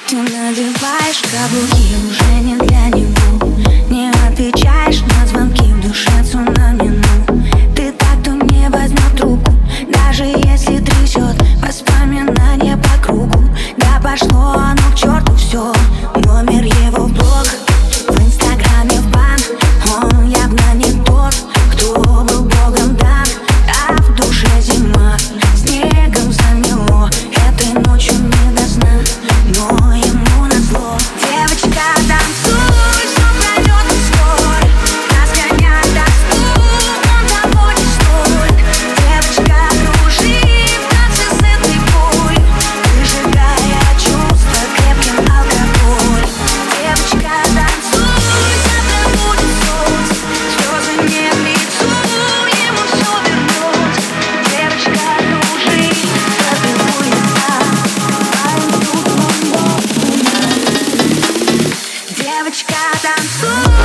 Ты надеваешь каблуки, уже не для него. Не отвечаешь на звонки, в душе цунами, ну. Ты так, кто не возьмет трубку, даже если трясет воспоминания по кругу. Да пошло оно к черту все, номер его в блог, в инстаграме в бан. Он явно не тот, кто был богом дан. А в душе зима, снегом замело. Этой ночью не до сна, но ему назло. Девочка, танцуй, все пройдет и скоро. Разгонять тоску, он того не стоит. Девочка, кружи в танце с этой болью, выжигая чувства крепким алкоголем. Девочка, танцуй, завтра будет солнце, слезы не в лицо, ему все вернется. Девочка, кружи, забегу я сам, девочка, танцуй.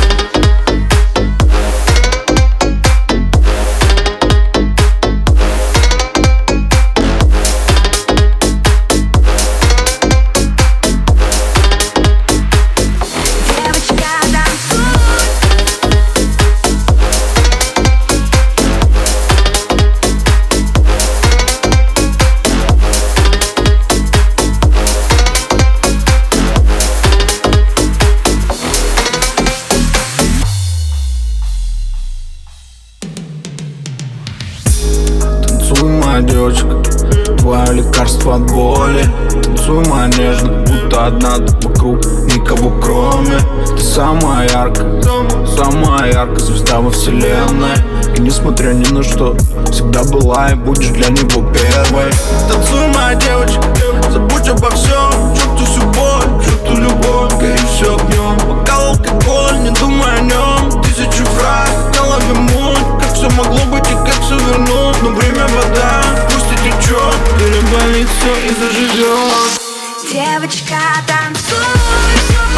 Танцуй, моя девочка, твое лекарство от боли. Танцуй, моя нежная, будто одна тут вокруг, никого кроме. Ты самая яркая звезда во вселенной. И несмотря ни на что, всегда была и будешь для него первой. Танцуй, моя девочка, забудь обо всем, чувствуй всю боль, чувствуй любовь, гори все огнем. Бокал, алкоголь, не думай о нем. Тысячу фраз в голове муть, как все могло быть и как все вернуть. Но время вода, пусть и течет, переболит все и заживет. Девочка, танцуй, все